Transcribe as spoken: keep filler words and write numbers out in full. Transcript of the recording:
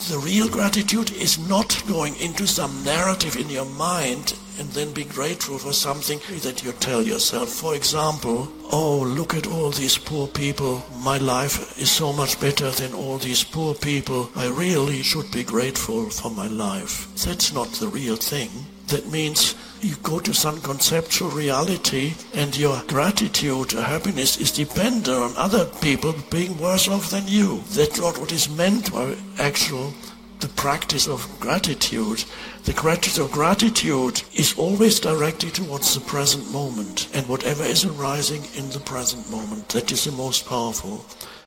The real gratitude is not going into some narrative in your mind and then be grateful for something that you tell yourself. For example, oh, look at all these poor people. My life is so much better than all these poor people. I really should be grateful for my life. That's not the real thing. That means you go to some conceptual reality and your gratitude or happiness is dependent on other people being worse off than you. That's not what is meant by actual the practice of gratitude. The practice of gratitude is always directed towards the present moment and whatever is arising in the present moment. That is the most powerful.